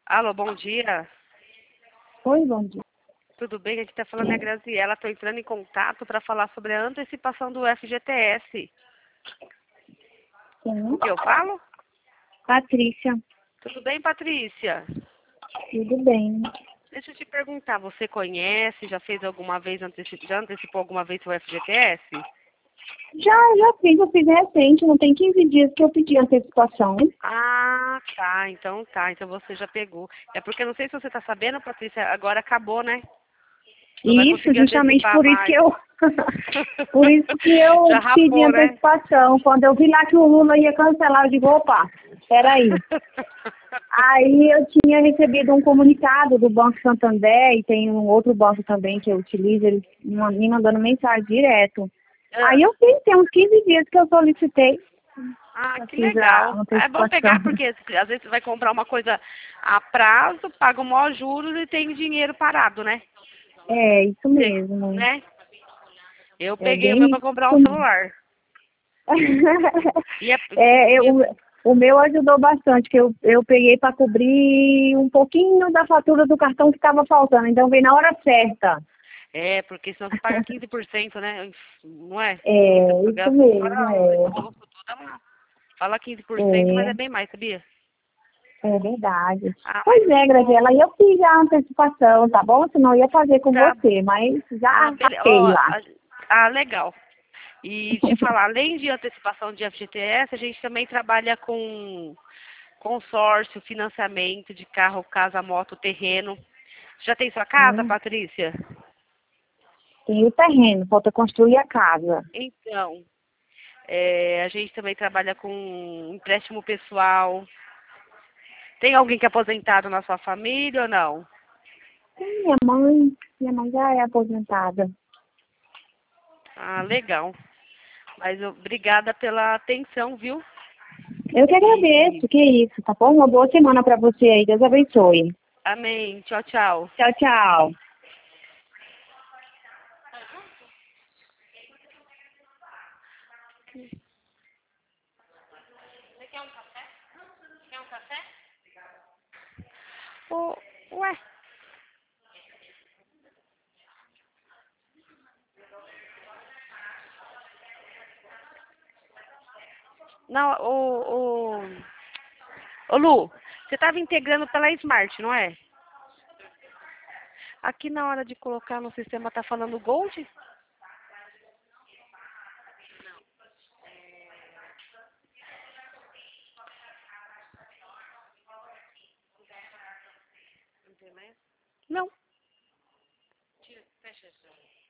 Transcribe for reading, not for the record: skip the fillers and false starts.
Alô, bom dia. Oi, bom dia. Tudo bem? Aqui está falando a Graziela. Estou entrando em contato para falar sobre a antecipação do FGTS. Sim. O que eu falo? Patrícia, Tudo bem, Patrícia? tudo bem? Deixa eu te perguntar, você conhece, já fez alguma vez, já antecipou alguma vez o FGTS? Já fiz, eu fiz recente, não tem 15 dias que eu pedi antecipação. Ah, tá. Então tá. Então você já pegou. É porque eu não sei se você está sabendo, Patrícia, agora acabou, né? Não vai Isso, conseguir justamente antecipar por isso que mais. eu, por isso que eu Já pedi rapou, né? antecipação. Quando eu vi lá que o Lula ia cancelar, eu digo, opa, peraí. Aí eu tinha recebido um comunicado do Banco Santander e tem um outro banco também que eu utilizo, eles me mandando mensagem direto. Aí Ah. eu fiz, tem uns 15 dias que eu solicitei, Ah, eu que fiz a legal. É bom antecipação. pegar porque às vezes você vai comprar uma coisa a prazo, paga o maior juros e tem dinheiro parado, né? É, isso Você- mesmo. né? Eu É peguei o meu bem para comprar um isso mesmo. celular. E é, É, e- o meu ajudou bastante, que eu peguei para cobrir um pouquinho da fatura do cartão que estava faltando, então veio na hora certa. porque senão você paga 15%, né? Não é? Você É, isso paga mesmo, fora o imposto, tudo, fala 15%, mas é bem mais, sabia? é verdade. Ah, mas Pois é, que bom. Graziela, e eu fiz já a antecipação, tá bom? Senão eu ia fazer com Tá. você, mas Ah, já Ó, rapei lá. legal. E te falar, além de antecipação de FGTS, a gente também trabalha com consórcio, financiamento de carro, casa, moto, terreno. Já tem sua casa, Hum, Patrícia? tem o terreno, falta construir a casa. Então, a gente também trabalha com empréstimo pessoal. Tem alguém que é aposentado na sua família ou não? Minha mãe já é aposentada. Ah, legal. Mas obrigada pela atenção, viu? Eu que E agradeço, que isso, tá bom? Uma boa semana para você aí, Deus abençoe. amém. Tchau, tchau. Tchau, tchau. Ô, ué. Não, ô Lu, você estava integrando pela Smart, não é? Aqui na hora de colocar no sistema tá falando Gold? Não. Fecha isso.